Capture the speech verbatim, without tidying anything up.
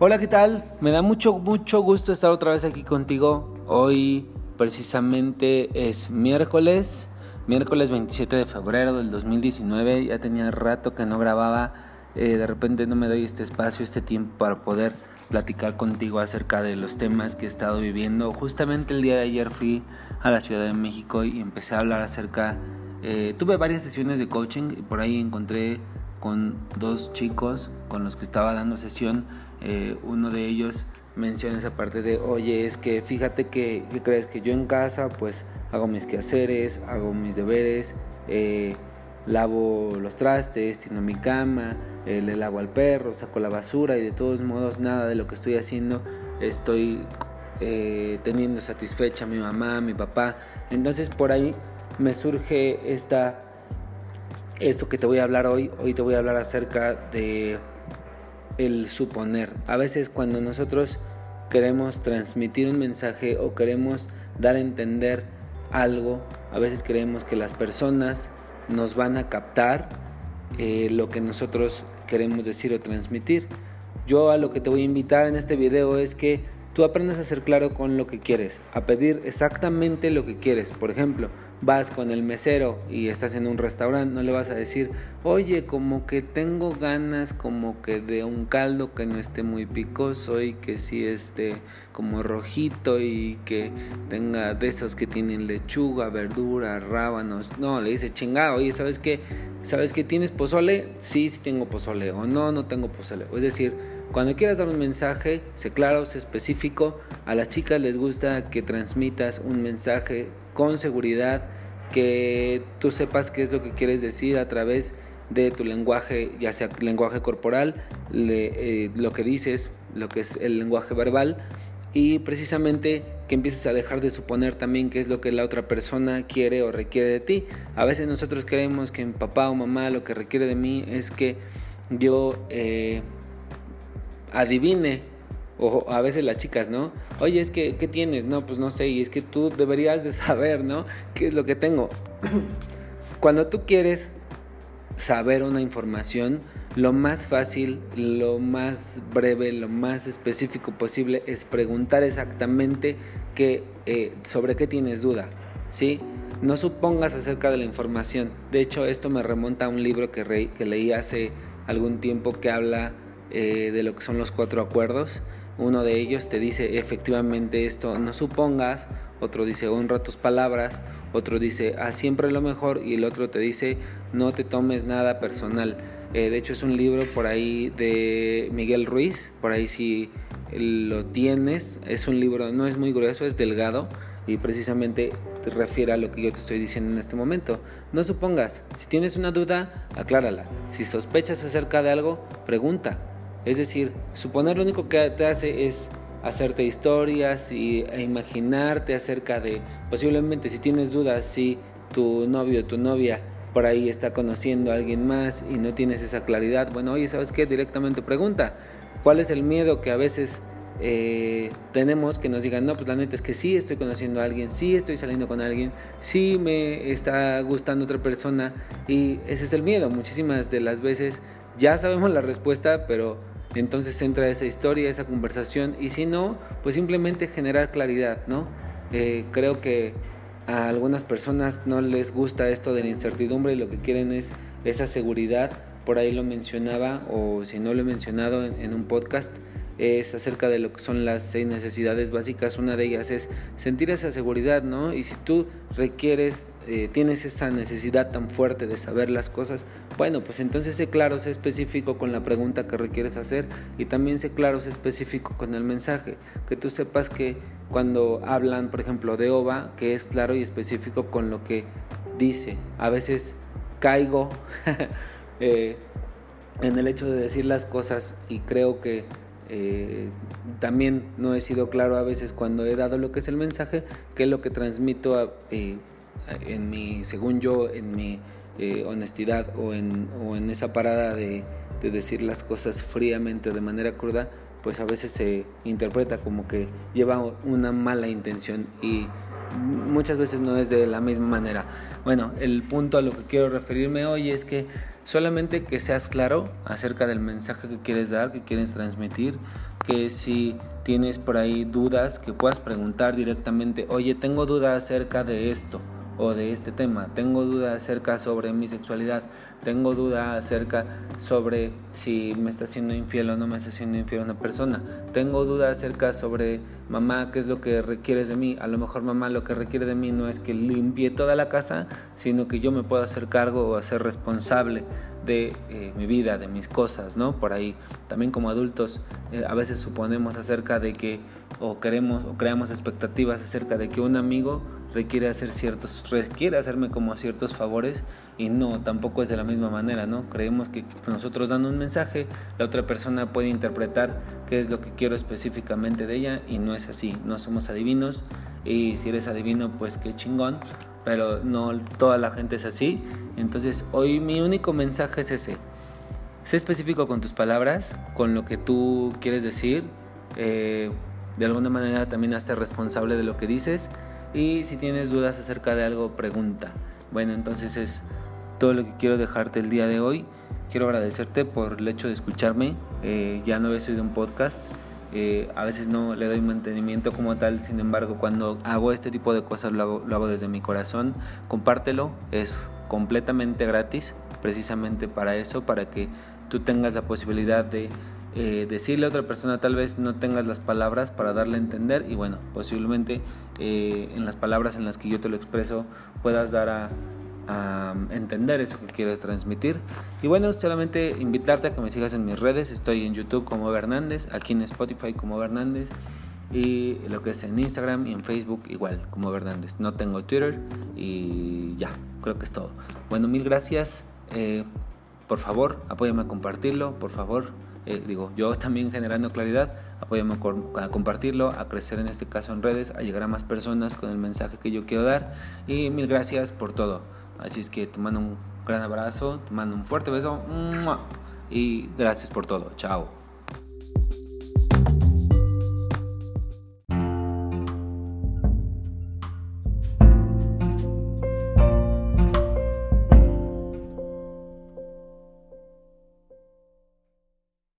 Hola, ¿qué tal? Me da mucho, mucho gusto estar otra vez aquí contigo. Hoy precisamente es miércoles, miércoles veintisiete de febrero del dos mil diecinueve. Ya tenía rato que no grababa. Eh, de repente no me doy este espacio, este tiempo para poder platicar contigo acerca de los temas que he estado viviendo. Justamente el día de ayer fui a la Ciudad de México y empecé a hablar acerca... Eh, tuve varias sesiones de coaching y por ahí encontré con dos chicos con los que estaba dando sesión. Eh, uno de ellos menciona esa parte de, oye, es que fíjate que, ¿qué crees? Que yo en casa pues hago mis quehaceres, hago mis deberes, eh, lavo los trastes, tiendo mi cama, eh, le lavo al perro, saco la basura y de todos modos nada de lo que estoy haciendo estoy eh, teniendo satisfecha a mi mamá, a mi papá. Entonces por ahí me surge esta, esto que te voy a hablar hoy. Hoy te voy a hablar acerca de el suponer. A veces cuando nosotros queremos transmitir un mensaje o queremos dar a entender algo, a veces creemos que las personas nos van a captar eh, lo que nosotros queremos decir o transmitir. Yo a lo que te voy a invitar en este video es que tú aprendas a ser claro con lo que quieres, a pedir exactamente lo que quieres. Por ejemplo, vas con el mesero y estás en un restaurante, no le vas a decir, oye, como que tengo ganas como que de un caldo que no esté muy picoso y que sí esté como rojito y que tenga de esos que tienen lechuga, verdura, rábanos. No, le dice, chingado, oye, ¿sabes qué? ¿Sabes qué? ¿Tienes pozole? Sí, sí tengo pozole. O no, no tengo pozole. Es decir, cuando quieras dar un mensaje, sé claro, sé específico. A las chicas les gusta que transmitas un mensaje con seguridad, que tú sepas qué es lo que quieres decir a través de tu lenguaje, ya sea lenguaje corporal, le, eh, lo que dices, lo que es el lenguaje verbal, y precisamente que empieces a dejar de suponer también qué es lo que la otra persona quiere o requiere de ti. A veces nosotros creemos que mi papá o mamá lo que requiere de mí es que yo eh, adivine, o a veces las chicas, ¿no? Oye, es que, ¿qué tienes? No, pues no sé, y es que tú deberías de saber, ¿no? ¿Qué es lo que tengo? Cuando tú quieres saber una información, lo más fácil, lo más breve, lo más específico posible es preguntar exactamente qué, eh, sobre qué tienes duda, ¿sí? No supongas acerca de la información. De hecho, esto me remonta a un libro que, re, que leí hace algún tiempo que habla eh, de lo que son los cuatro acuerdos. Uno de ellos te dice efectivamente esto, no supongas. Otro dice honra tus palabras. Otro dice haz siempre lo mejor. Y el otro te dice no te tomes nada personal. Eh, de hecho es un libro por ahí de Miguel Ruiz. Por ahí si lo tienes. Es un libro, no es muy grueso, es delgado. Y precisamente te refiere a lo que yo te estoy diciendo en este momento. No supongas. Si tienes una duda, aclárala. Si sospechas acerca de algo, pregunta. Es decir, suponer lo único que te hace es hacerte historias y, e imaginarte acerca de, posiblemente si tienes dudas, si tu novio o tu novia por ahí está conociendo a alguien más y no tienes esa claridad, bueno, oye, ¿sabes qué? Directamente pregunta, ¿cuál es el miedo que a veces eh, tenemos que nos digan, no, pues la neta es que sí estoy conociendo a alguien, sí estoy saliendo con alguien, sí me está gustando otra persona? Y ese es el miedo. Muchísimas de las veces ya sabemos la respuesta, pero entonces entra esa historia, esa conversación, y si no, pues simplemente generar claridad, ¿no? Eh, creo que a algunas personas no les gusta esto de la incertidumbre y lo que quieren es esa seguridad. Por ahí lo mencionaba, o si no lo he mencionado en, en un podcast, es acerca de lo que son las seis necesidades básicas. Una de ellas es sentir esa seguridad, ¿no? Y si tú requieres, eh, tienes esa necesidad tan fuerte de saber las cosas, bueno, pues entonces sé claro, sé específico con la pregunta que requieres hacer, y también sé claro, sé específico con el mensaje. Que tú sepas que cuando hablan, por ejemplo, de ova, que es claro y específico con lo que dice. A veces caigo eh, en el hecho de decir las cosas y creo que Eh, también no he sido claro a veces cuando he dado lo que es el mensaje, que es lo que transmito a, eh, en mi, según yo, en mi eh, honestidad o en, o en esa parada de, de decir las cosas fríamente de manera cruda, pues a veces se interpreta como que lleva una mala intención. Y muchas veces no es de la misma manera. Bueno, el punto a lo que quiero referirme hoy es que solamente que seas claro acerca del mensaje que quieres dar, que quieres transmitir, que si tienes por ahí dudas, que puedas preguntar directamente, oye, tengo dudas acerca de esto o de este tema, tengo duda acerca sobre mi sexualidad, tengo duda acerca sobre si me está siendo infiel o no me está siendo infiel una persona, tengo duda acerca sobre mamá, qué es lo que requieres de mí. A lo mejor mamá lo que requiere de mí no es que limpie toda la casa, sino que yo me pueda hacer cargo o hacer responsable de eh, mi vida, de mis cosas, ¿no? Por ahí también como adultos eh, a veces suponemos acerca de que o queremos o creamos expectativas acerca de que un amigo requiere hacer ciertos requiere hacerme como ciertos favores, y no, tampoco es de la misma manera, ¿no? Creemos que nosotros dando un mensaje, la otra persona puede interpretar qué es lo que quiero específicamente de ella, y no es así. No somos adivinos, y si eres adivino, pues qué chingón, pero no toda la gente es así. Entonces hoy mi único mensaje es ese: sé específico con tus palabras, con lo que tú quieres decir, eh, de alguna manera también hazte responsable de lo que dices, y si tienes dudas acerca de algo, pregunta. Bueno, entonces es todo lo que quiero dejarte el día de hoy. Quiero agradecerte por el hecho de escucharme. Eh, ya no había subido un podcast. Eh, a veces no le doy mantenimiento como tal, sin embargo, cuando hago este tipo de cosas lo hago, lo hago desde mi corazón. Compártelo, es completamente gratis, precisamente para eso, para que tú tengas la posibilidad de eh, decirle a otra persona, tal vez no tengas las palabras para darle a entender, y bueno, posiblemente eh, en las palabras en las que yo te lo expreso puedas dar a a entender eso que quieres transmitir. Y bueno, solamente invitarte a que me sigas en mis redes. Estoy en YouTube como Hernández, aquí en Spotify como Hernández, y lo que es en Instagram y en Facebook igual como Hernández. No tengo Twitter, y ya, creo que es todo. Bueno, mil gracias. Eh, por favor, apóyame a compartirlo, por favor. Eh, digo, yo también generando claridad, apóyame a compartirlo, a crecer en este caso en redes, a llegar a más personas con el mensaje que yo quiero dar. Y mil gracias por todo. Así es que te mando un gran abrazo, te mando un fuerte beso y gracias por todo. Chao.